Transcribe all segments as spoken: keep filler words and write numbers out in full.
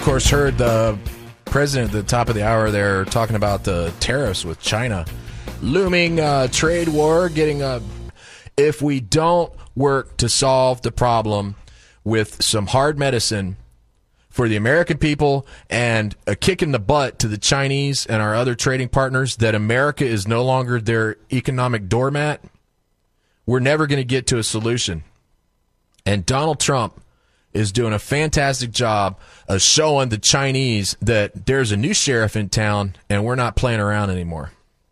course, heard the president at the top of the hour there talking about the tariffs with China. Looming uh, trade war, getting a... If we don't work to solve the problem with some hard medicine for the American people and a kick in the butt to the Chinese and our other trading partners that America is no longer their economic doormat, we're never going to get to a solution. And Donald Trump is doing a fantastic job of showing the Chinese that there's a new sheriff in town and we're not playing around anymore.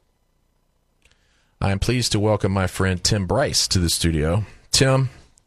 I am pleased to welcome my friend Tim Bryce to the studio. Tim,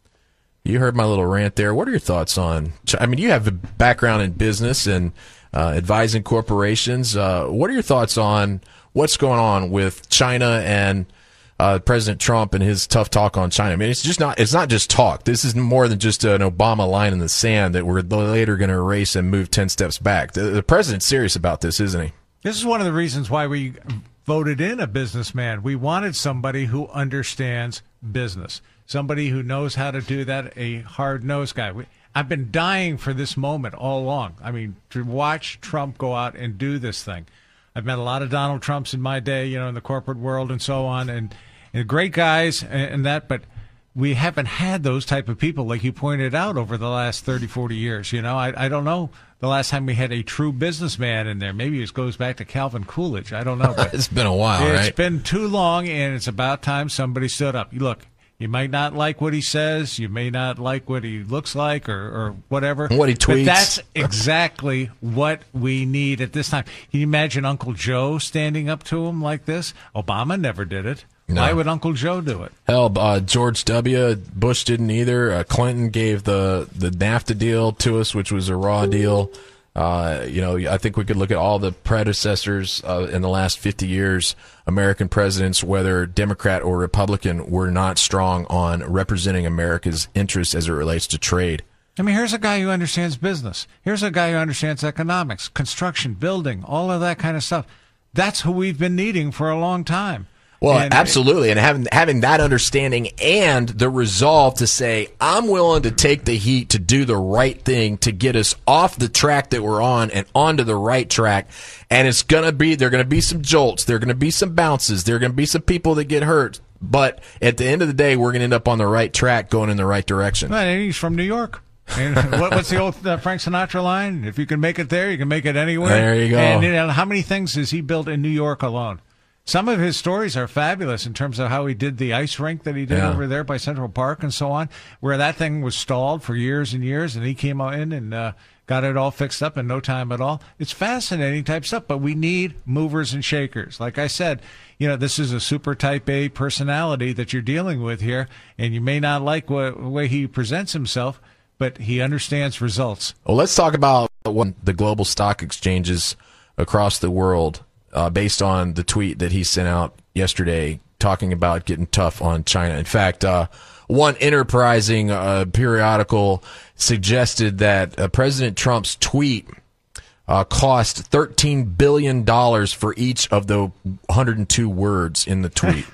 you heard my little rant there. What are your thoughts on, I mean, you have a background in business and uh, advising corporations. Uh, what are your thoughts on what's going on with China and uh, President Trump and his tough talk on China? I mean, it's just not, it's not just talk. This is more than just an Obama line in the sand that we're later going to erase and move ten steps back. The, the president's serious about this, isn't he? This is one of the reasons why we voted in a businessman. We wanted somebody who understands business, somebody who knows how to do that, a hard-nosed guy. We, I've been dying for this moment all along. I mean, to watch Trump go out and do this thing. I've met a lot of Donald Trumps in my day, you know, in the corporate world and so on, and, and great guys and, and that, but we haven't had those type of people, like you pointed out, over the last thirty, forty years. You know, I, I don't know the last time we had a true businessman in there. Maybe it goes back to Calvin Coolidge. I don't know. But it's been a while, it's right? It's been too long, and it's about time somebody stood up. Look, you might not like what he says. You may not like what he looks like or, or whatever. What he tweets. But that's exactly what we need at this time. Can you imagine Uncle Joe standing up to him like this? Obama never did it. No. Why would Uncle Joe do it? Hell, uh, George W. Bush didn't either. Uh, Clinton gave the, the NAFTA deal to us, which was a raw deal. Uh, you know, I think we could look at all the predecessors uh, in the last fifty years, American presidents, whether Democrat or Republican, were not strong on representing America's interests as it relates to trade. I mean, here's a guy who understands business. Here's a guy who understands economics, construction, building, all of that kind of stuff. That's who we've been needing for a long time. Well, and absolutely, and having having that understanding and the resolve to say, I'm willing to take the heat to do the right thing to get us off the track that we're on and onto the right track. And it's going to be, there are going to be some jolts, there are going to be some bounces, there are going to be some people that get hurt. But at the end of the day, we're going to end up on the right track, going in the right direction. Well, and he's from New York. And what, what's the old uh, Frank Sinatra line? If you can make it there, you can make it anywhere. There you go. And you know, how many things has he built in New York alone? Some of his stories are fabulous in terms of how he did the ice rink that he did yeah. over there by Central Park and so on, where that thing was stalled for years and years, and he came in and uh, got it all fixed up in no time at all. It's fascinating type stuff, but we need movers and shakers. Like I said, you know, this is a super type A personality that you're dealing with here, and you may not like what, the way he presents himself, but he understands results. Well, let's talk about what the global stock exchanges across the world Uh, based on the tweet that he sent out yesterday talking about getting tough on China. In fact, uh, one enterprising uh, periodical suggested that uh, President Trump's tweet uh, cost thirteen billion dollars for each of the one hundred two words in the tweet.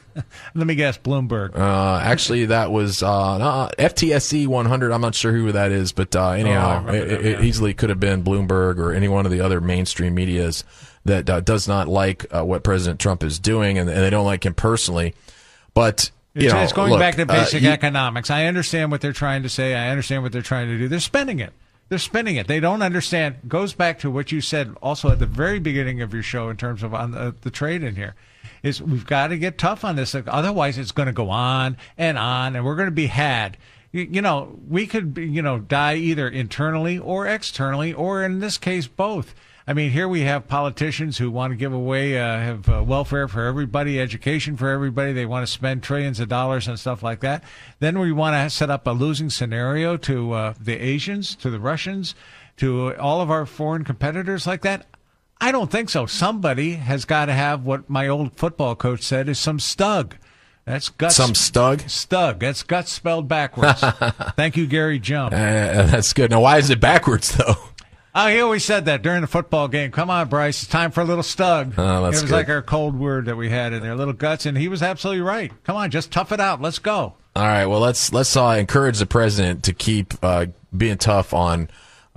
Let me guess, Bloomberg. Uh, actually, that was uh, F T S E one hundred. I'm not sure who that is, but uh, anyhow, oh, it, it easily could have been Bloomberg or any one of the other mainstream medias that uh, does not like uh, what President Trump is doing, and, and they don't like him personally. But you it's, know, it's going look, back to basic uh, you, economics. I understand what they're trying to say. I understand what they're trying to do. They're spinning it. They're spinning it. They don't understand. It goes back to what you said also at the very beginning of your show in terms of on the, the trade in here. Is we've got to get tough on this. Otherwise, it's going to go on and on, and we're going to be had. You, you know, we could, be, you know, die either internally or externally, or in this case, both. I mean, here we have politicians who want to give away, uh, have uh, welfare for everybody, education for everybody. They want to spend trillions of dollars and stuff like that. Then we want to set up a losing scenario to uh, the Asians, to the Russians, to all of our foreign competitors like that. I don't think so. Somebody has got to have what my old football coach said is some stug. That's guts. Some stug? Stug. That's guts spelled backwards. Thank you, Gary Jones. Uh, that's good. Now, why is it backwards, though? Oh, he always said that during the football game. Come on, Bryce. It's time for a little stug. Oh, that's it was good. like our cold word that we had in there, little guts, and he was absolutely right. Come on, just tough it out. Let's go. All right. Well, let's let's uh, encourage the president to keep uh, being tough on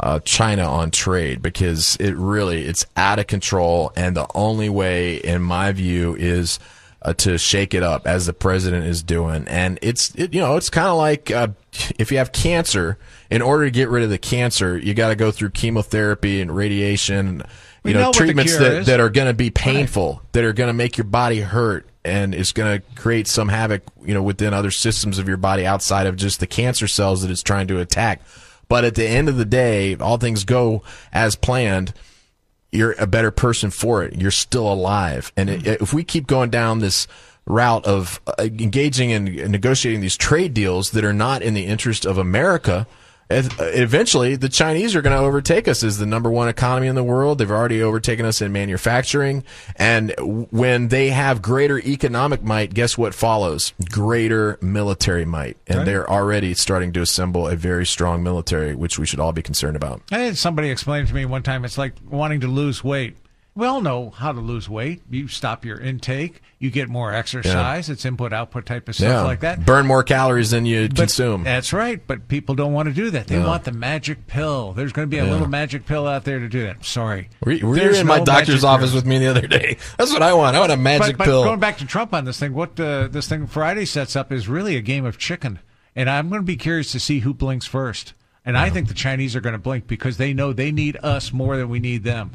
uh, China on trade, because it really it's out of control, and the only way, in my view, is uh, to shake it up, as the president is doing. And it's it, you know it's kind of like uh, if you have cancer. In order to get rid of the cancer, you got to go through chemotherapy and radiation, you We know, know what the treatments cure that, is. that are going to be painful, Right. that are going to make your body hurt, and it's going to create some havoc, you know, within other systems of your body outside of just the cancer cells that it's trying to attack. But at the end of the day, all things go as planned. You're a better person for it. You're still alive. And it, if we keep going down this route of uh, engaging in negotiating these trade deals that are not in the interest of America, eventually the Chinese are going to overtake us as the number one economy in the world. They've already overtaken us in manufacturing. And when they have greater economic might, guess what follows? Greater military might. And Right. they're already starting to assemble a very strong military, which we should all be concerned about. I had somebody explain to me one time, it's like wanting to lose weight. We all know how to lose weight. You stop your intake, you get more exercise. It's input-output type of stuff like that. Burn more calories than you But consume. That's right, but people don't want to do that. They Yeah. want the magic pill. There's going to be a Yeah. little magic pill out there to do that. Sorry. Were you, were you There's in my no doctor's magic office pills. with me the other day? That's what I want. I want a magic but, but pill. going back to Trump on this thing, what uh, this thing Friday sets up is really a game of chicken. And I'm going to be curious to see who blinks first. And I think the Chinese are going to blink because they know they need us more than we need them.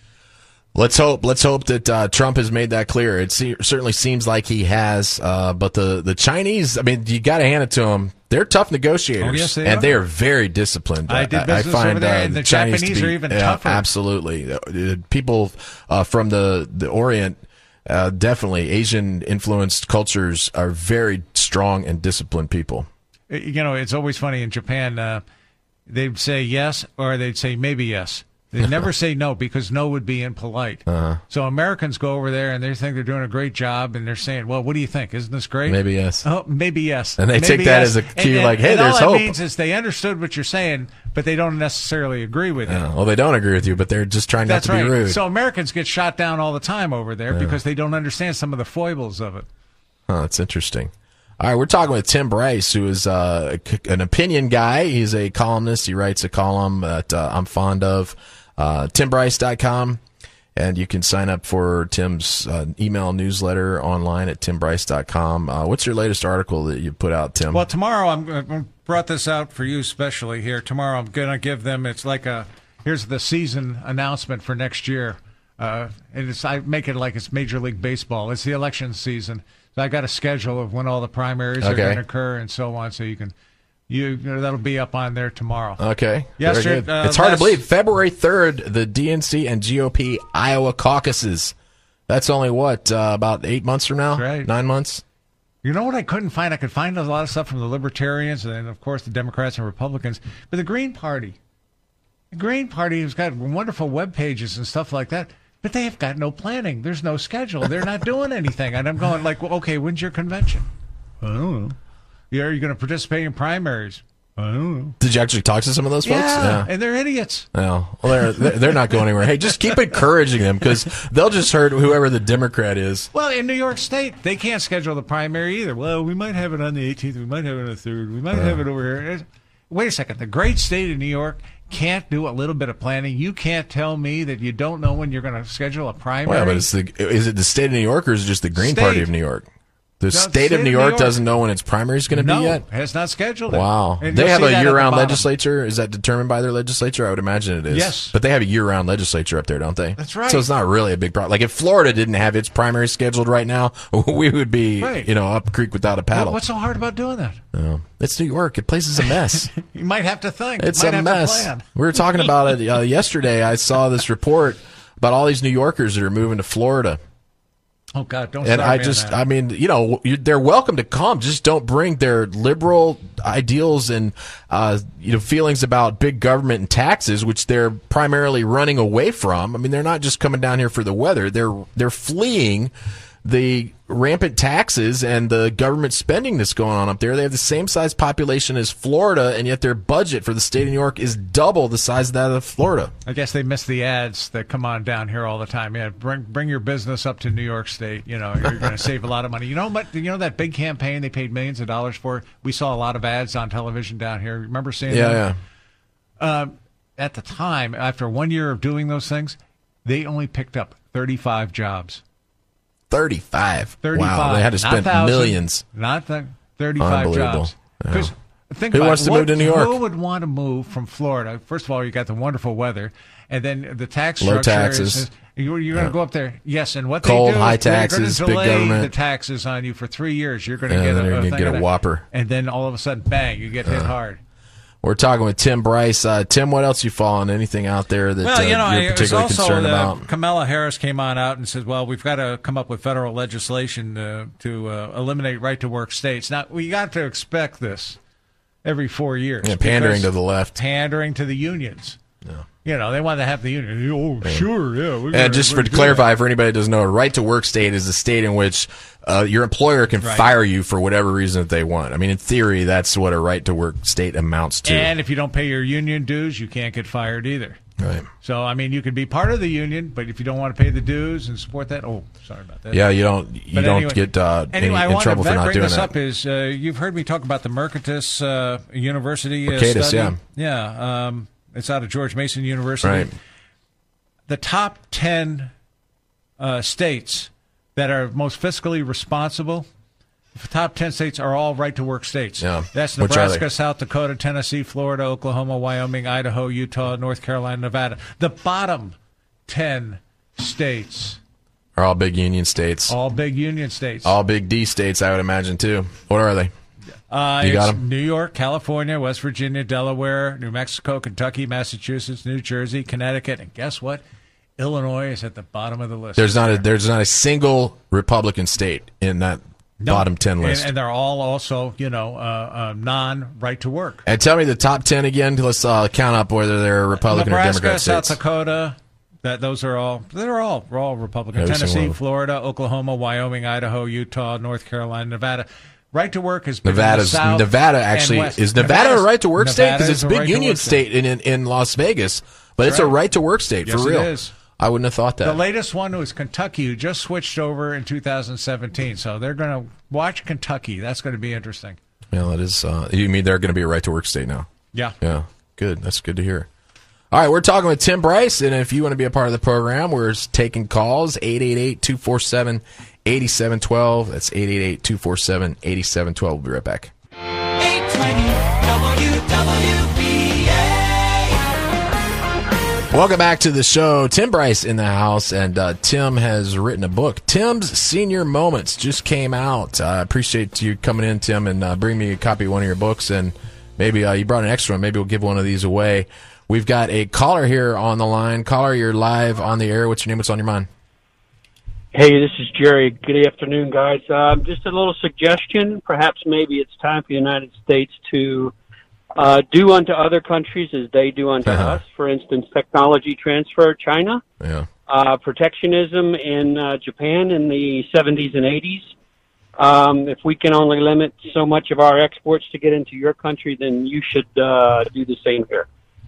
Let's hope. Let's hope that uh, Trump has made that clear. It se- certainly seems like he has. Uh, but the, the Chinese, I mean, you got to hand it to them. They're tough negotiators, Oh, yes, they and are. they are very disciplined. I did business find, over there, uh, and the Chinese Japanese to be- are even yeah, tougher. Absolutely, Uh, people uh, from the the Orient, uh, definitely Asian influenced cultures are very strong and disciplined people. You know, it's always funny in Japan. Uh, they'd say yes, or they'd say maybe yes. They never say no because no would be impolite. Uh-huh. So Americans go over there and they think they're doing a great job, and they're saying, "Well, what do you think? Isn't this great?" Maybe yes. Oh, maybe yes. And they maybe take that yes. as a cue, And- like, and- "Hey, and there's all hope." that means is they understood what you're saying, but they don't necessarily agree with it. Yeah, well, they don't agree with you, but they're just trying That's not to right. be rude. So Americans get shot down all the time over there because they don't understand some of the foibles of it. Oh, that's interesting. All right, we're talking with Tim Bryce, who is uh, an opinion guy. He's a columnist. He writes a column that uh, I'm fond of. Uh, tim bryce dot com, and you can sign up for Tim's uh, email newsletter online at tim bryce dot com. Uh, what's your latest article that you put out, Tim? Well, tomorrow I'm going to brought this out for you especially here. Tomorrow I'm going to give them, it's like a, here's the season announcement for next year. Uh, and it's, I make it like it's Major League Baseball. It's the election season. So I got a schedule of when all the primaries are Okay. going to occur and so on. So you can, you, you know, that'll be up on there tomorrow. Okay. Yes, Very sir. good. Uh, it's hard to last- believe. February third, the D N C and G O P Iowa caucuses. That's only, what, uh, about eight months from now? That's right. Nine months? You know what I couldn't find? I could find a lot of stuff from the Libertarians and, of course, the Democrats and Republicans. But the Green Party, the Green Party has got wonderful web pages and stuff like that, but they have got no planning. There's no schedule. They're not doing anything. And I'm going like, well, okay, when's your convention? I don't know. Yeah, are you going to participate in primaries? I don't know. Did you actually talk to some of those folks? Yeah, and they're idiots. Yeah. Well, they're they're not going anywhere. Hey, just keep encouraging them because they'll just hurt whoever the Democrat is. Well, in New York State, they can't schedule the primary either. Well, we might have it on the eighteenth. We might have it on the third. We might have it over here. Wait a second. The great state of New York can't do a little bit of planning. You can't tell me that you don't know when you're going to schedule a primary. Well, but it's the is it the state of New York or is it just the Green State. Party of New York? The state of New York doesn't know when its primary is going to no, be yet? has not scheduled it. Wow. And They you'll have see a that at the year-round bottom. legislature? Is that determined by their legislature? I would imagine it is. Yes. But they have a year-round legislature up there, don't they? That's right. So it's not really a big problem. Like if Florida didn't have its primary scheduled right now, we would be, Right. you know, up creek without a paddle. Well, what's so hard about doing that? No. It's New York. The place is a mess. You might have to think. It's might a have mess. To plan. We were talking about it uh, yesterday. I saw this report about all these New Yorkers that are moving to Florida. Oh God, don't. And start I me on just, that. I mean, you know, you, they're welcome to come. Just don't bring their liberal ideals and, uh, you know, feelings about big government and taxes, which they're primarily running away from. I mean, they're not just coming down here for the weather. They're, they're fleeing the rampant taxes and the government spending that's going on up there. They have the same size population as Florida, and yet their budget for the state of New York is double the size of that of Florida. I guess they miss the ads that come on down here all the time. Yeah, bring bring your business up to New York State. You know, you're going to save a lot of money. You know what? You know that big campaign they paid millions of dollars for. We saw a lot of ads on television down here. Remember seeing Yeah, them? yeah. Uh, at the time, after one year of doing those things, they only picked up thirty-five jobs. thirty-five. thirty-five. Wow, they had to spend not millions. Not the thirty-five jobs. Yeah. Think Who about wants it. to What, move to New York? Who would want to move from Florida? First of all, you got the wonderful weather, and then the tax Low structure. taxes. Is, you're you're going to Yeah. go up there, yes. And what Cold, they do high is they're taxes, going big to delay government. the taxes on you for three years. You're going to Yeah, get then a, you're a gonna thing get of a that. whopper. and then all of a sudden, bang! You get hit hard. We're talking with Tim Bryce. Uh, Tim, what else you following? Anything out there that Well, uh, you know, you're it was particularly also concerned uh, about? Kamala Harris came on out and said, "Well, we've got to come up with federal legislation uh, to uh, eliminate right-to-work states." Now, we got to expect this every four years. Yeah, pandering because to the left. Pandering to the unions. Yeah. You know, they want to have the union. Oh, sure, yeah. We're And gonna- just we're for to gonna do clarify, for anybody that doesn't know, a right-to-work state is a state in which uh, your employer can Right. fire you for whatever reason that they want. I mean, in theory, that's what a right-to-work state amounts to. And if you don't pay your union dues, you can't get fired either. Right. So, I mean, you can be part of the union, but if you don't want to pay the dues and support that, oh, sorry about that. Yeah, you don't you But don't anyway- get uh, Anyway, any, I in want trouble to for not bring doing this that. up is uh, you've heard me talk about the Mercatus uh, University uh, Mercatus, study. yeah. Yeah, um, it's out of George Mason University. Right. The top ten uh, states that are most fiscally responsible, the top ten states are all right-to-work states. Yeah. That's Which are they? Nebraska, South Dakota, Tennessee, Florida, Oklahoma, Wyoming, Idaho, Utah, North Carolina, Nevada. The bottom ten states, Are all big union states. all big union states. All big D states, I would imagine, too. What are they? Uh, You got it's 'em? New York, California, West Virginia, Delaware, New Mexico, Kentucky, Massachusetts, New Jersey, Connecticut, and guess what? Illinois is at the bottom of the list. There's not a there's not a single Republican state in that No. bottom ten list. and, and they're all also, you know, uh, uh, non-right to work. And tell me the top ten again. Let's uh, count up whether they're Republican or Nebraska, Democrat South states. Dakota, that those are all they're all we're all Republican. Every single Tennessee, one. Florida, Oklahoma, Wyoming, Idaho, Utah, North Carolina, Nevada. Right to work is big in the Nevada's South Nevada and actually West. is Nevada Nevada's- a right to work state because Nevada it's is a big right-to-work union state in, in in Las Vegas, but That's it's a right. right to work state Yes, for it real. is. I wouldn't have thought The that. latest one was Kentucky, who just switched over in two thousand seventeen. So they're going to watch Kentucky. That's going to be interesting. Well, it is. Uh, you mean they're going to be a right to work state now? Yeah. Yeah, good. That's good to hear. All right, we're talking with Tim Bryce, and if you want to be a part of the program, we're taking calls eight eight eight, two four seven, eight seven one two. That's eight eight eight, two four seven, eight seven one two. We'll be right back. eight twenty W W B A. Welcome back to the show. Tim Bryce in the house, and uh, Tim has written a book. Tim's Senior Moments just came out. I uh, appreciate you coming in, Tim, and uh, bring me a copy of one of your books, and maybe uh, you brought an extra one. Maybe we'll give one of these away. We've got a caller here on the line. Caller, you're live on the air. What's your name? What's on your mind? Hey, this is Jerry. Good afternoon, guys. Um, just a little suggestion. Perhaps maybe it's time for the United States to uh, do unto other countries as they do unto Uh-huh. us. For instance, technology transfer, China, Yeah. uh, protectionism in uh, Japan in the seventies and eighties. Um, if we can only limit so much of our exports to get into your country, then you should uh, do the same here.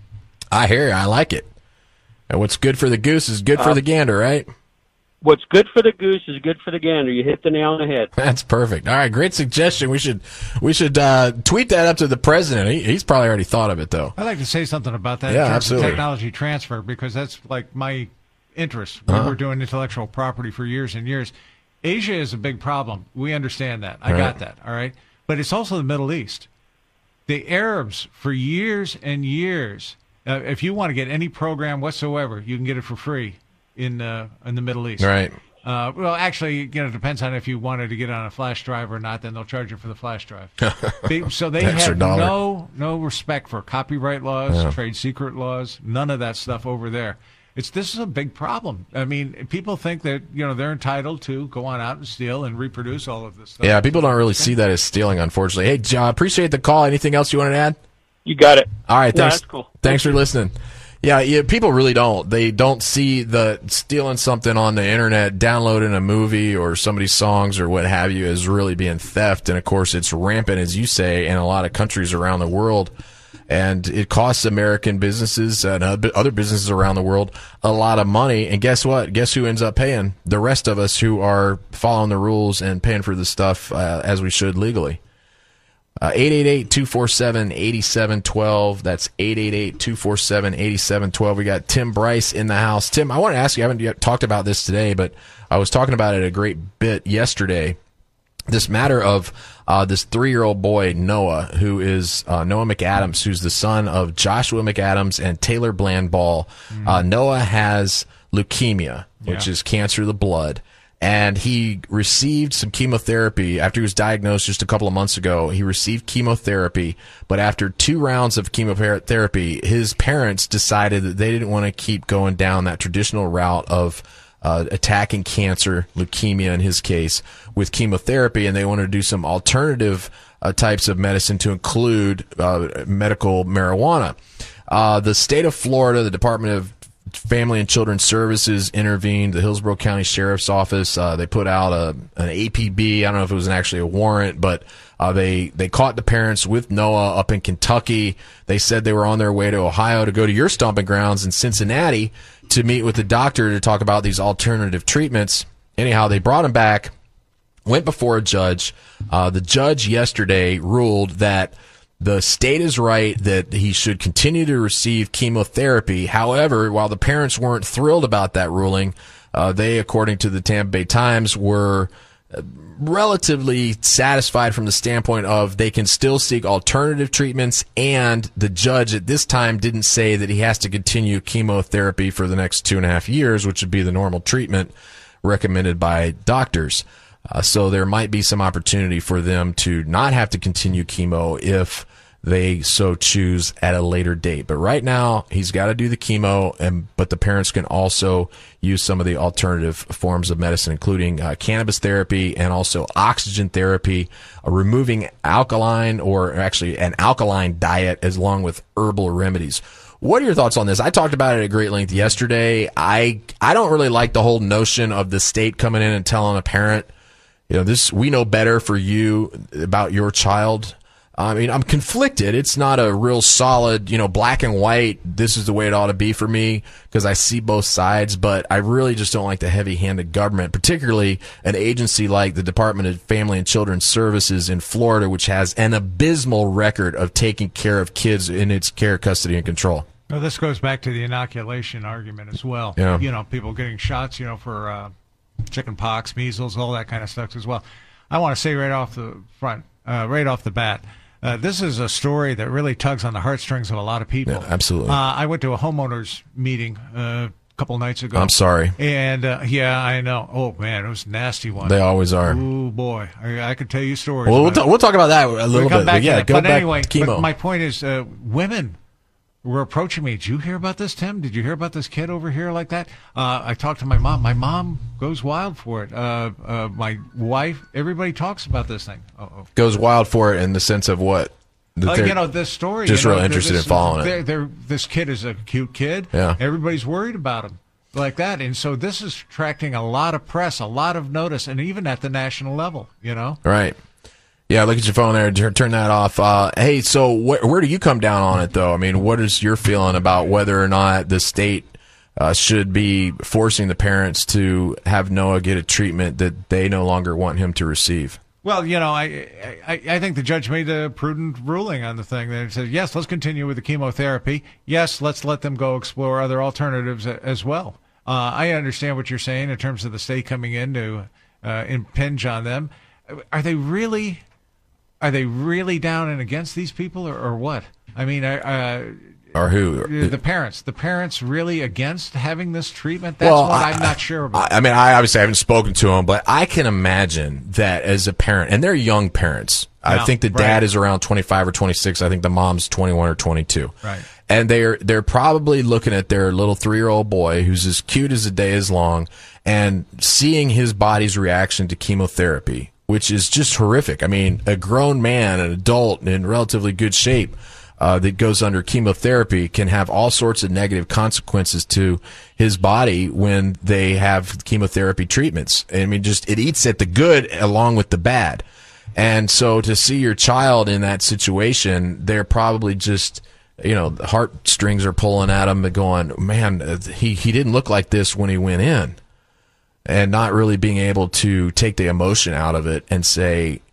I hear you. I like it. And what's good for the goose is good for Uh, the gander, right? What's good for the goose is good for the gander. You hit the nail on the head. That's perfect. All right, great suggestion. We should we should uh, tweet that up to the president. He, he's probably already thought of it, though. I'd like to say something about that Yeah, in terms absolutely. of technology transfer because that's like my interest. We Uh-huh. were doing intellectual property for years and years. Asia is a big problem. We understand that. I Right. got that. All right. But it's also the Middle East. The Arabs, for years and years, uh, if you want to get any program whatsoever, you can get it for free in uh, in the Middle East. Right. Uh, well, actually, you know, it depends on if you wanted to get on a flash drive or not. Then they'll charge you for the flash drive. they, so they Extra have dollar. no no respect for copyright laws, Yeah. trade secret laws, none of that stuff over there. It's this is a big problem. I mean, people think that you know they're entitled to go on out and steal and reproduce all of this stuff. Yeah, people don't really see that as stealing, unfortunately. Hey, John, appreciate the call. Anything else you want to add? You got it. All right, No, thanks. that's cool. Thanks for listening. Yeah, yeah, people really don't. They don't see the stealing something on the internet, downloading a movie or somebody's songs or what have you as really being theft. And of course, it's rampant, as you say, in a lot of countries around the world. And it costs American businesses and other businesses around the world a lot of money. And guess what? Guess who ends up paying? The rest of us who are following the rules and paying for the stuff uh, as we should legally. Uh, eight eight eight, two four seven, eight seven one two. That's eight eight eight, two four seven, eight seven one two. We got Tim Bryce in the house. Tim, I want to ask you, I haven't yet talked about this today, but I was talking about it a great bit yesterday. This matter of uh, this three-year-old boy, Noah, who is uh, Noah McAdams, who's the son of Joshua McAdams and Taylor Bland Ball. Mm. Uh, Noah has leukemia, which yeah. is cancer of the blood. And he received some chemotherapy after he was diagnosed just a couple of months ago. He received chemotherapy, but after two rounds of chemotherapy, his parents decided that they didn't want to keep going down that traditional route of uh, attacking cancer, leukemia in his case, with chemotherapy, and they wanted to do some alternative uh, types of medicine to include uh, medical marijuana. Uh, the state of Florida, the Department of Family and Children's Services intervened. The Hillsborough County Sheriff's Office, uh, they put out a, an A P B. I don't know if it was an actually a warrant, but uh, they, they caught the parents with Noah up in Kentucky. They said they were on their way to Ohio to go to your stomping grounds in Cincinnati to meet with the doctor to talk about these alternative treatments. Anyhow, they brought him back, went before a judge. Uh, the judge yesterday ruled that the state is right that he should continue to receive chemotherapy. However, while the parents weren't thrilled about that ruling, uh, they, according to the Tampa Bay Times, were relatively satisfied from the standpoint of they can still seek alternative treatments, and the judge at this time didn't say that he has to continue chemotherapy for the next two and a half years, which would be the normal treatment recommended by doctors. Uh, so there might be some opportunity for them to not have to continue chemo if they so choose at a later date. But right now, he's got to do the chemo, and but the parents can also use some of the alternative forms of medicine, including uh, cannabis therapy and also oxygen therapy, uh, removing alkaline or actually an alkaline diet as along with herbal remedies. What are your thoughts on this? I talked about it at great length yesterday. I I don't really like the whole notion of the state coming in and telling a parent, you know, this, we know better for you about your child. I mean, I'm conflicted. It's not a real solid, you know, black and white, this is the way it ought to be for me, because I see both sides, but I really just don't like the heavy-handed government, particularly an agency like the Department of Family and Children's Services in Florida, which has an abysmal record of taking care of kids in its care, custody, and control. Well, this goes back to the inoculation argument as well. Yeah. You know, people getting shots, you know, for uh, chicken pox, measles, all that kind of stuff as well. I want to say right off the front, uh, right off the bat, Uh, this is a story that really tugs on the heartstrings of a lot of people. Yeah, absolutely. Uh, I went to a homeowners meeting uh, a couple nights ago. I'm sorry. And, uh, yeah, I know. Oh, man, it was a nasty one. They always are. Oh, boy. I, I could tell you stories. Well, we'll, ta- we'll talk about that a little bit. Back yeah, go but back anyway, chemo. But my point is, uh, women were approaching me. Did you hear about this, Tim? Did you hear about this kid over here like that? Uh, I talked to my mom. My mom goes wild for it. Uh, uh, my wife, everybody talks about this thing. Uh-oh. Goes wild for it in the sense of what? Uh, you know, this story. Just you know, real interested this, in following they're, it. They're, this kid is a cute kid. Yeah. Everybody's worried about him like that. And so this is attracting a lot of press, a lot of notice, and even at the national level, you know? Right. Yeah, look at your phone there. Turn that off. Uh, hey, so wh- where do you come down on it, though? I mean, what is your feeling about whether or not the state uh, should be forcing the parents to have Noah get a treatment that they no longer want him to receive? Well, you know, I, I I think the judge made a prudent ruling on the thing. They said, yes, let's continue with the chemotherapy. Yes, let's let them go explore other alternatives as well. Uh, I understand what you're saying in terms of the state coming in to uh, impinge on them. Are they really, are they really down and against these people, or, or what? I mean, uh, or who? The parents. The parents really against having this treatment? That's well, what I, I'm not sure about. I mean, I obviously haven't spoken to them, but I can imagine that as a parent, and they're young parents. Yeah, I think the right. dad is around twenty-five or twenty-six. I think the mom's twenty-one or twenty-two. Right. And they're they're probably looking at their little three-year-old boy who's as cute as the day is long and seeing his body's reaction to chemotherapy, which is just horrific. I mean, a grown man, an adult in relatively good shape, Uh, that goes under chemotherapy can have all sorts of negative consequences to his body when they have chemotherapy treatments. I mean, just it eats at the good along with the bad. And so to see your child in that situation, they're probably just, you know, the heartstrings are pulling at them and going, man, he, he didn't look like this when he went in. And not really being able to take the emotion out of it and say,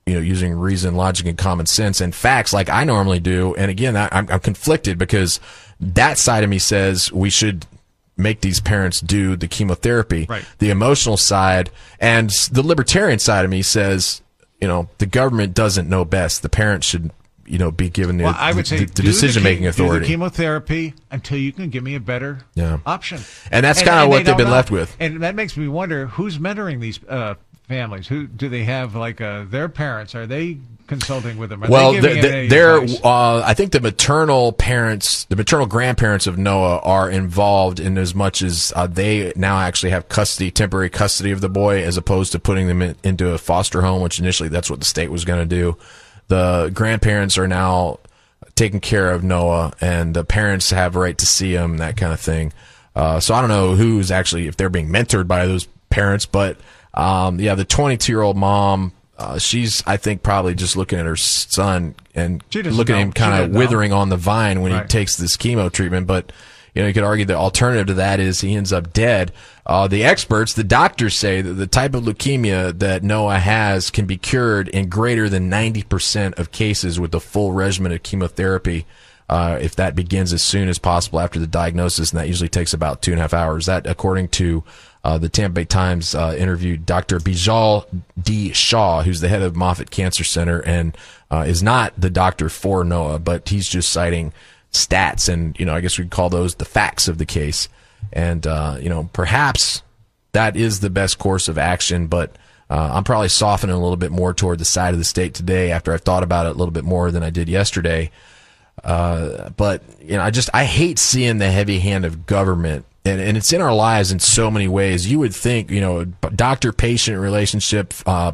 you know, using reason, logic, and common sense and facts like I normally do. And again, I, I'm, I'm conflicted because that side of me says we should make these parents do the chemotherapy. Right. The emotional side and the libertarian side of me says, you know, the government doesn't know best. The parents should, you know, be given the, well, I would say the, the do decision-making the, authority. Do the chemotherapy until you can give me a better Yeah. option. And that's kind of what they they've don't been know. left with. And that makes me wonder, who's mentoring these uh, families? Who do they have, like, uh, their parents? Are they consulting with them? Are Well, they the, giving the, them any they're, advice? uh, I think the maternal parents, the maternal grandparents of Noah are involved in as much as uh, they now actually have custody, temporary custody of the boy, as opposed to putting them in, into a foster home, which initially that's what the state was going to do. The grandparents are now taking care of Noah, and the parents have a right to see him, that kind of thing. Uh, so I don't know who's actually, if they're being mentored by those parents, but um, yeah, the twenty-two-year-old mom, Uh, she's, I think, probably just looking at her son and She doesn't looking at know. him She kind doesn't of know. withering on the vine when he Right. takes this chemo treatment. But, you know, you could argue the alternative to that is he ends up dead. Uh, the experts, the doctors say that the type of leukemia that Noah has can be cured in greater than ninety percent of cases with the full regimen of chemotherapy. Uh, if that begins as soon as possible after the diagnosis, and that usually takes about two and a half hours. That, according to uh, the Tampa Bay Times, uh, interviewed Doctor Bijal D. Shaw, who's the head of Moffitt Cancer Center, and uh, is not the doctor for Noah, but he's just citing stats, and you know, I guess we'd call those the facts of the case. And uh, you know, perhaps that is the best course of action, but uh, I'm probably softening a little bit more toward the side of the state today after I've thought about it a little bit more than I did yesterday. Uh, but you know, I just I hate seeing the heavy hand of government, and, and it's in our lives in so many ways. You would think, you know, doctor-patient relationship, uh,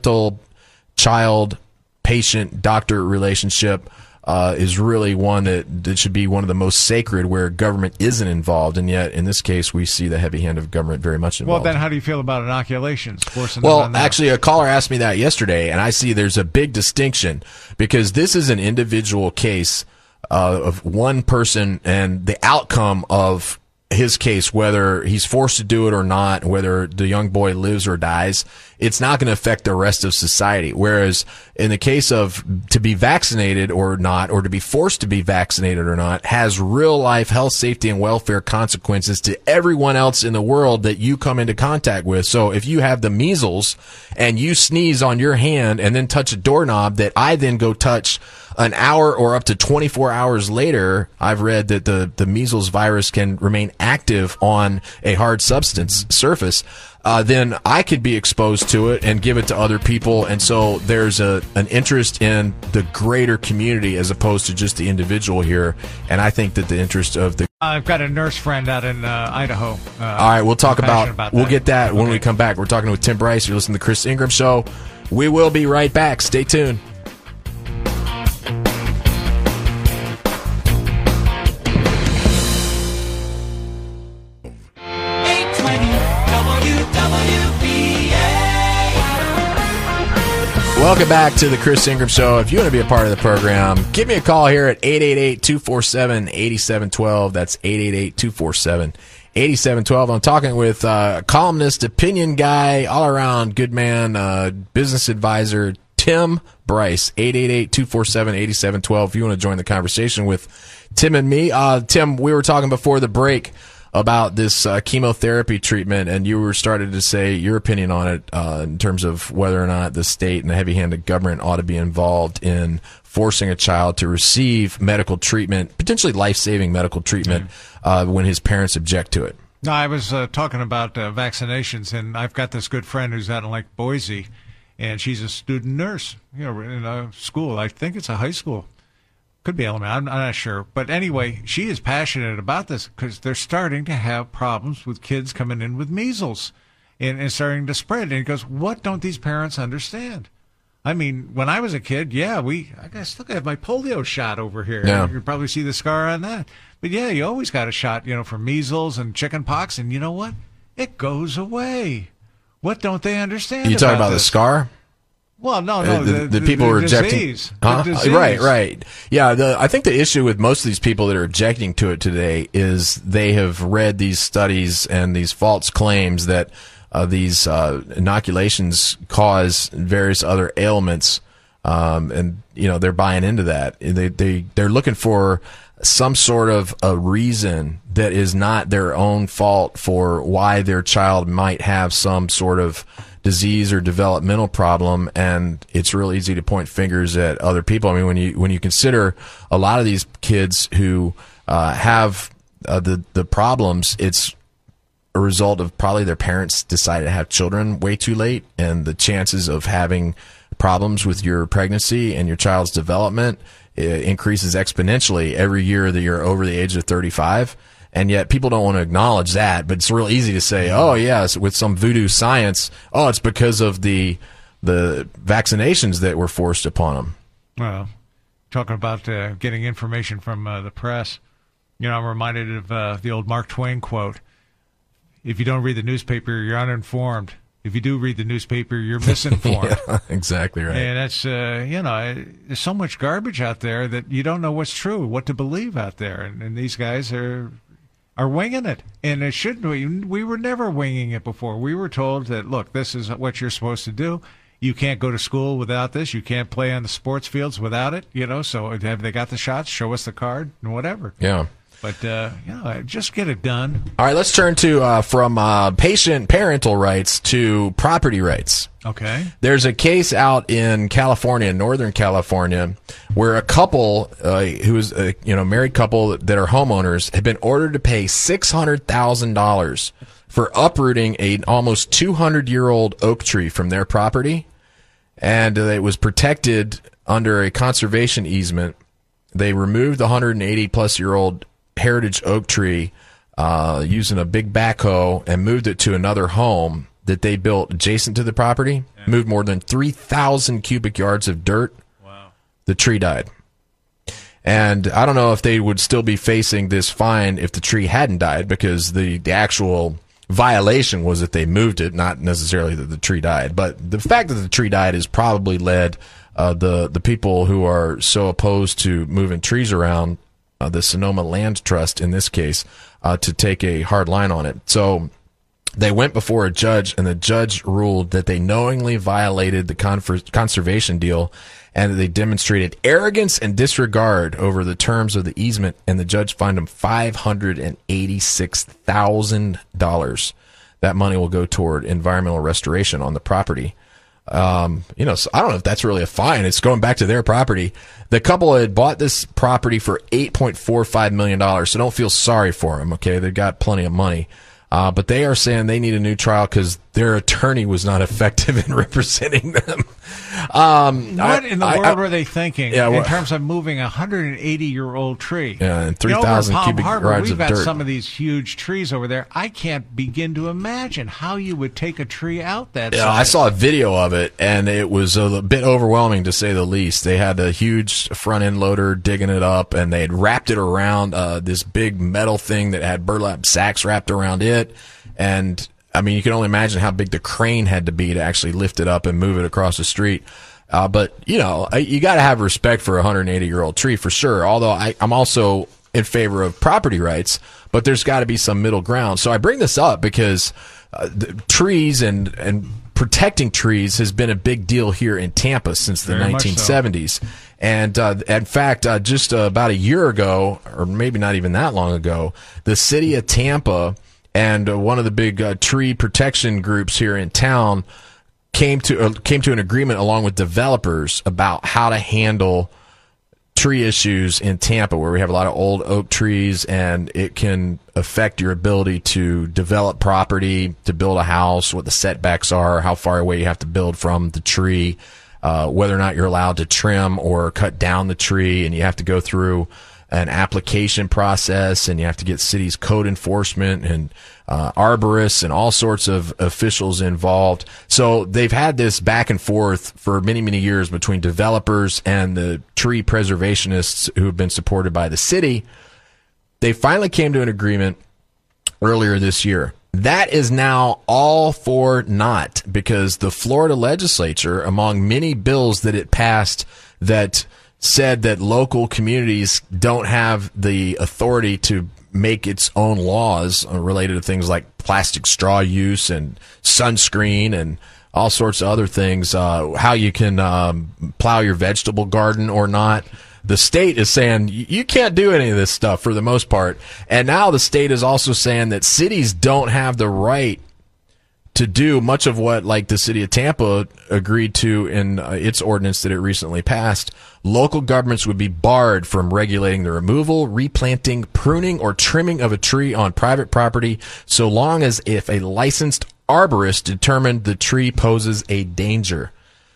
parental-child-patient-doctor relationship uh, is really one that, that should be one of the most sacred, where government isn't involved, and yet in this case, we see the heavy hand of government very much Well, involved. then how do you feel about inoculations? Forcing them Well, on them? actually, a caller asked me that yesterday, and I see there's a big distinction because this is an individual case uh, of one person and the outcome of his case, whether he's forced to do it or not, whether the young boy lives or dies, it's not going to affect the rest of society. Whereas in the case of to be vaccinated or not, or to be forced to be vaccinated or not, has real life health, safety, and welfare consequences to everyone else in the world that you come into contact with. So if you have the measles and you sneeze on your hand and then touch a doorknob that I then go touch an hour or up to twenty-four hours later, I've read that the, the measles virus can remain active on a hard substance surface, uh, then I could be exposed to it and give it to other people. And so there's a an interest in the greater community as opposed to just the individual here. And I think that the interest of the... I've got a nurse friend out in uh, Idaho. Uh, All right, we'll talk I'm about, passionate about we'll that. get that when Okay. we come back. We're talking with Tim Bryce. You're listening to the Chris Ingram Show. We will be right back. Stay tuned. eight twenty W W B A. Welcome back to the Chris Ingram Show. If you want to be a part of the program, give me a call here at eight eight eight, two four seven, eight seven one two. That's eight eight eight, two four seven, eight seven one two. I'm talking with uh, columnist, opinion guy, all-around good man, uh, business advisor, Tim Bryce, eight eight eight, two four seven, eight seven one two. If you want to join the conversation with Tim and me. Uh, Tim, we were talking before the break about this uh, chemotherapy treatment, and you were started to say your opinion on it uh, in terms of whether or not the state and the heavy-handed government ought to be involved in forcing a child to receive medical treatment, potentially life-saving medical treatment, uh, when his parents object to it. No, I was uh, talking about uh, vaccinations, and I've got this good friend who's out in like Boise, and she's a student nurse, you know, in a school. I think it's a high school. Could be elementary. I'm, I'm not sure. But anyway, she is passionate about this because they're starting to have problems with kids coming in with measles and, and starting to spread. And he goes, what don't these parents understand? I mean, when I was a kid, yeah, we, I guess, still have my polio shot over here. Yeah. You can probably see the scar on that. But yeah, you always got a shot, you know, for measles and chicken pox. And you know what? It goes away. What don't they understand? You talking about this? the scar? Well, no, no, Uh, the, the, the people the are rejecting. disease. Huh? The disease. Right, right. Yeah, the, I think the issue with most of these people that are objecting to it today is they have read these studies and these false claims that uh, these uh, inoculations cause various other ailments, um, and you know they're buying into that. They they they're looking for some sort of a reason that is not their own fault for why their child might have some sort of disease or developmental problem, and it's real easy to point fingers at other people. I mean, when you when you consider a lot of these kids who uh, have uh, the the problems, it's a result of probably their parents decided to have children way too late, and the chances of having problems with your pregnancy and your child's development it increases exponentially every year that you're over the age of thirty-five. And yet people don't want to acknowledge that, but it's real easy to say, oh, yes, with some voodoo science, oh, it's because of the the vaccinations that were forced upon them. Well, talking about uh, getting information from uh, the press, you know, I'm reminded of uh, the old Mark Twain quote, if you don't read the newspaper, you're uninformed. If you do read the newspaper, you're misinformed. Yeah, exactly right. And that's, uh, you know, there's so much garbage out there that you don't know what's true, what to believe out there. And, and these guys are are winging it. And it shouldn't be. We were never winging it before. We were told that, look, this is what you're supposed to do. You can't go to school without this. You can't play on the sports fields without it. You know, so have they got the shots? Show us the card and whatever. Yeah. But, uh, you know, just get it done. All right, let's turn to uh, from uh, patient parental rights to property rights. Okay. There's a case out in California, Northern California, where a couple uh, who is a you know married couple that are homeowners have been ordered to pay six hundred thousand dollars for uprooting an almost two hundred year old oak tree from their property, and uh, it was protected under a conservation easement. They removed the one hundred eighty plus year old heritage oak tree uh, using a big backhoe and moved it to another home that they built adjacent to the property. Yeah. Moved more than three thousand cubic yards of dirt. Wow. The tree died. And I don't know if they would still be facing this fine if the tree hadn't died, because the, the actual violation was that they moved it, not necessarily that the tree died. But the fact that the tree died has probably led uh, the, the people who are so opposed to moving trees around, Uh, the Sonoma Land Trust in this case, uh, to take a hard line on it. So they went before a judge, and the judge ruled that they knowingly violated the confer- conservation deal, and that they demonstrated arrogance and disregard over the terms of the easement, and the judge fined them five hundred eighty-six thousand dollars. That money will go toward environmental restoration on the property. Um, you know, so I don't know if that's really a fine. It's going back to their property. The couple had bought this property for eight point four five million dollars, so don't feel sorry for them, okay? They've got plenty of money. Uh, but they are saying they need a new trial because their attorney was not effective in representing them. Um, what I, in the I, world I, were they thinking yeah, in well, terms of moving a one hundred eighty year old tree? Yeah, and three you know, thousand over in Palm cubic Harbor, yards we've of got dirt. some of these huge trees over there. I can't begin to imagine how you would take a tree out that Yeah, size. I saw a video of it, and it was a bit overwhelming to say the least. They had a huge front end loader digging it up, and they had wrapped it around uh, this big metal thing that had burlap sacks wrapped around it. And I mean, you can only imagine how big the crane had to be to actually lift it up and move it across the street. Uh, but, you know, you got to have respect for a one hundred eighty year old tree for sure. Although I, I'm also in favor of property rights, but there's got to be some middle ground. So I bring this up because uh, the trees and, and protecting trees has been a big deal here in Tampa since the Very much so. nineteen seventies. And uh, in fact, uh, just uh, about a year ago, or maybe not even that long ago, the city of Tampa and uh, one of the big uh, tree protection groups here in town came to uh, came to an agreement along with developers about how to handle tree issues in Tampa, where we have a lot of old oak trees, and it can affect your ability to develop property, to build a house, what the setbacks are, how far away you have to build from the tree, uh, whether or not you're allowed to trim or cut down the tree, and you have to go through an application process, and you have to get city's code enforcement and uh, arborists and all sorts of officials involved. So they've had this back and forth for many, many years between developers and the tree preservationists who have been supported by the city. They finally came to an agreement earlier this year. That is now all for naught, because the Florida legislature, among many bills that it passed that said that local communities don't have the authority to make its own laws related to things like plastic straw use and sunscreen and all sorts of other things, uh, how you can um, plow your vegetable garden or not. The state is saying you can't do any of this stuff for the most part. And now the state is also saying that cities don't have the right to do much of what, like, the city of Tampa agreed to in uh, its ordinance that it recently passed. Local governments would be barred from regulating the removal, replanting, pruning, or trimming of a tree on private property so long as if a licensed arborist determined the tree poses a danger.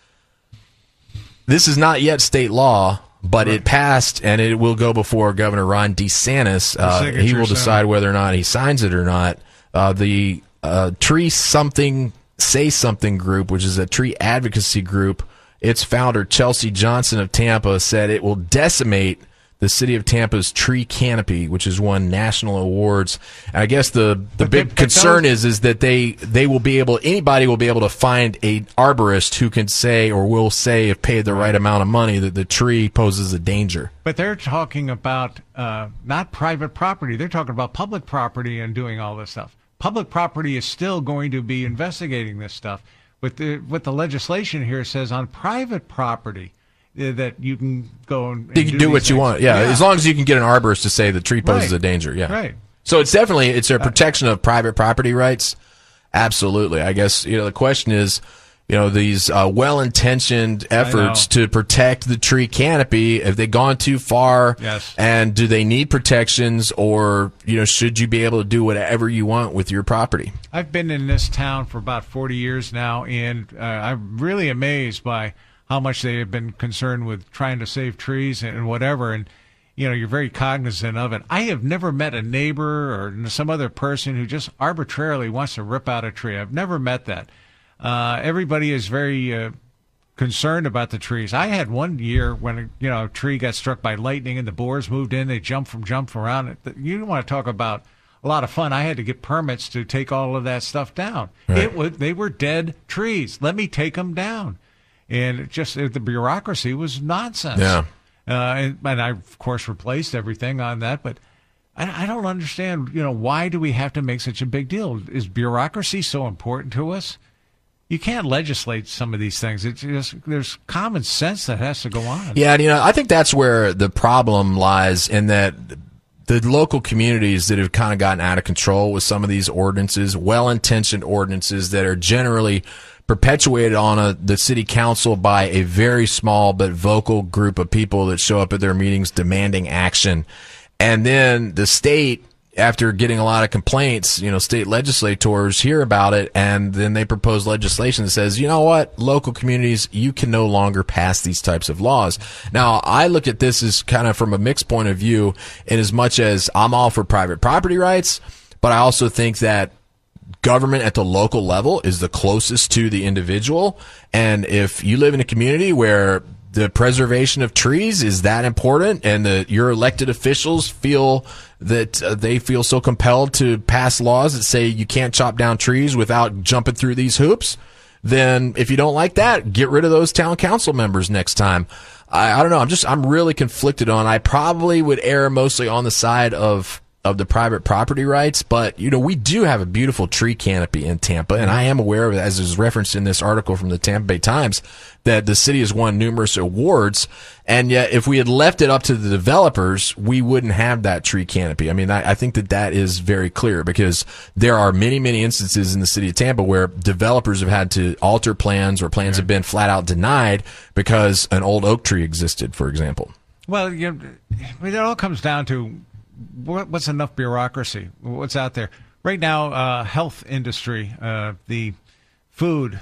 This is not yet state law, but it passed, and it will go before Governor Ron DeSantis. Uh, he will decide whether or not he signs it or not. Uh, the uh, Tree Something, Say Something group, which is a tree advocacy group, its founder, Chelsea Johnson of Tampa, said it will decimate the city of Tampa's tree canopy, which has won national awards. And I guess the, the big they, concern those, is is that they, they will be able, anybody will be able to find a arborist who can say or will say, if paid the right amount of money, that the tree poses a danger. But they're talking about uh, not private property. They're talking about public property and doing all this stuff. Public property is still going to be investigating this stuff. But the, what the legislation here says on private property, that you can go and, and you can do, do what you things. want, yeah, yeah, as long as you can get an arborist to say the tree poses right. a danger, yeah. Right. So it's definitely it's a protection of private property rights. Absolutely. I guess you know the question is, you know, these uh, well-intentioned efforts to protect the tree canopy, have they gone too far? Yes. And do they need protections, or you know, should you be able to do whatever you want with your property? I've been in this town for about forty years now, and uh, I'm really amazed by how much they have been concerned with trying to save trees and whatever, and you know, you're very cognizant of it. I have never met a neighbor or some other person who just arbitrarily wants to rip out a tree. I've never met that. Uh, everybody is very uh, concerned about the trees. I had one year when you know a tree got struck by lightning and the boars moved in. They jumped from jumped around it. You want to talk about a lot of fun. I had to get permits to take all of that stuff down. Right. It was they were dead trees. Let me take them down. And it just the bureaucracy was nonsense. Yeah. Uh, and, and I, of course, replaced everything on that. But I, I don't understand, you know, why do we have to make such a big deal? Is bureaucracy so important to us? You can't legislate some of these things. It's just there's common sense that has to go on. Yeah, and, you know, I think that's where the problem lies, in that the local communities that have kind of gotten out of control with some of these ordinances, well-intentioned ordinances that are generally perpetuated on a, the city council by a very small but vocal group of people that show up at their meetings demanding action. And then the state, after getting a lot of complaints, you know, state legislators hear about it, and then they propose legislation that says, you know what, local communities, you can no longer pass these types of laws. Now, I look at this as kind of from a mixed point of view, in as much as I'm all for private property rights, but I also think that government at the local level is the closest to the individual. And if you live in a community where the preservation of trees is that important, and the, your elected officials feel that uh, they feel so compelled to pass laws that say you can't chop down trees without jumping through these hoops, then if you don't like that, get rid of those town council members next time. I, I don't know. I'm just, I'm really conflicted on, I probably would err mostly on the side of of the private property rights, but you know, we do have a beautiful tree canopy in Tampa, and I am aware of, as is referenced in this article from the Tampa Bay Times, that the city has won numerous awards, and yet if we had left it up to the developers, we wouldn't have that tree canopy. I mean, I, I think that that is very clear, because there are many, many instances in the city of Tampa where developers have had to alter plans, or plans have been flat out denied because an old oak tree existed, for example. Well, you know, it all comes down to what's enough bureaucracy? What's out there right now? Uh, health industry, uh, the food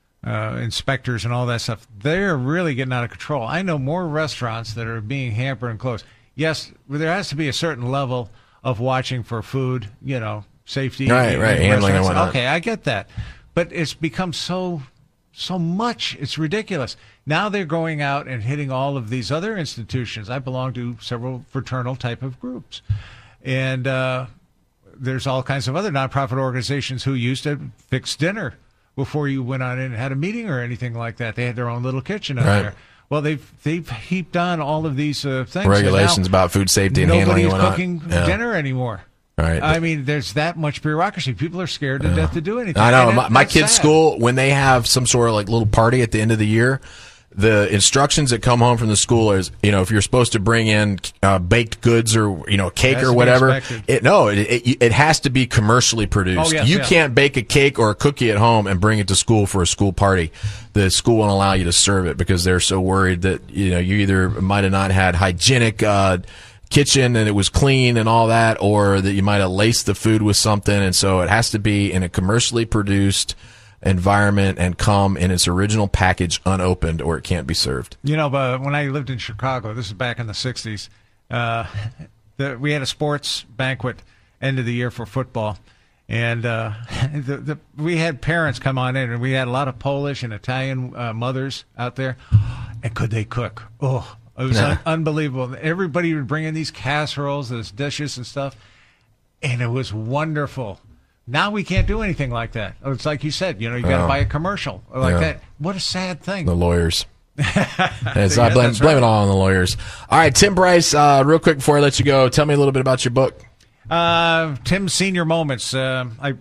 uh, inspectors, and all that stuff. They're really getting out of control. I know more restaurants that are being hampered and closed. Yes, there has to be a certain level of watching for food, you know, safety, right, right, handling and whatnot. Okay, I get that, but it's become so so much. It's ridiculous. Now they're going out and hitting all of these other institutions. I belong to several fraternal type of groups. And uh, there's all kinds of other nonprofit organizations who used to fix dinner before you went on in and had a meeting or anything like that. They had their own little kitchen out right. there. Well, they've they've heaped on all of these uh, things. Regulations about food safety and handling and nobody's whatnot. cooking Yeah. dinner anymore. Right. I mean, there's that much bureaucracy. People are scared to death to do anything. I know. And My, that- my that's kids' sad. school, when they have some sort of like little party at the end of the year, the instructions that come home from the school is, you know, if you're supposed to bring in uh, baked goods or, you know, cake Has or to be whatever, inspected. it, no, it, it, it has to be commercially produced. Oh, yes, you yeah. can't bake a cake or a cookie at home and bring it to school for a school party. The school won't allow you to serve it because they're so worried that, you know, you either might have not had hygienic uh kitchen and it was clean and all that, or that you might have laced the food with something. And so it has to be in a commercially produced environment and come in its original package unopened, or it can't be served. You know, but when I lived in Chicago, this is back in the sixties, uh, the, we had a sports banquet end of the year for football. And uh, the, the, we had parents come on in, and we had a lot of Polish and Italian uh, mothers out there. And could they cook? Oh, it was Yeah. un- unbelievable. Everybody would bring in these casseroles, those dishes and stuff, and it was wonderful. Now we can't do anything like that. It's like you said, you know, you got to Yeah. buy a commercial like Yeah. that. What a sad thing. The lawyers. And so I Yeah, blame, that's blame it right. all on the lawyers. All right, Tim Bryce, uh, real quick before I let you go, tell me a little bit about your book. Uh, Tim's Senior Moments. Uh, I,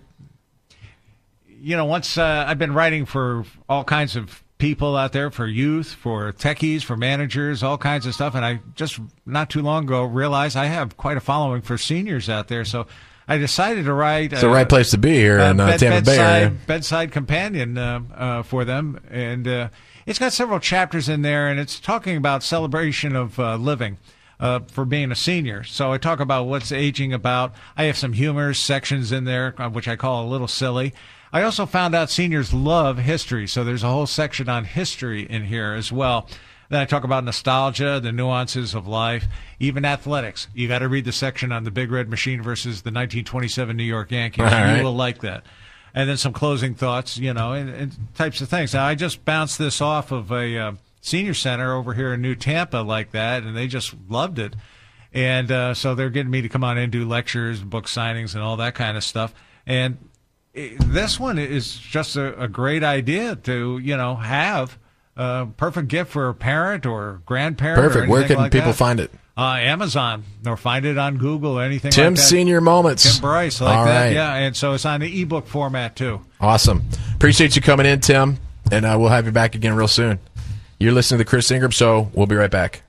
you know, once uh, I've been writing for all kinds of people out there, for youth, for techies, for managers, all kinds of stuff, and I just not too long ago realized I have quite a following for seniors out there. So I decided to write. It's the right place to be here in uh, bed- Tampa Bay area. bedside, bedside companion uh, uh, for them, and uh, it's got several chapters in there, and it's talking about celebration of uh, living. Uh, for being a senior. So I talk about what's aging about. I have some humorous sections in there, uh, which I call a little silly. I also found out seniors love history, so there's a whole section on history in here as well. Then I talk about nostalgia, the nuances of life, even athletics. You got to read the section on the Big Red Machine versus the nineteen twenty-seven New York Yankees. All right. You will like that. And then some closing thoughts, you know, and, and types of things. Now, I just bounced this off of a uh, senior center over here in New Tampa like that, and they just loved it. And uh, so they're getting me to come on in and do lectures, book signings, and all that kind of stuff. And it, this one is just a, a great idea to, you know, have a perfect gift for a parent or grandparent. Perfect. Or Where anything can like people that. find it? Uh, Amazon, or find it on Google or anything Tim's like that. Senior Moments. Tim Bryce, like All that, right. yeah. And so it's on the ebook format, too. Awesome. Appreciate you coming in, Tim, and uh, we'll have you back again real soon. You're listening to the Chris Ingram Show. We'll be right back.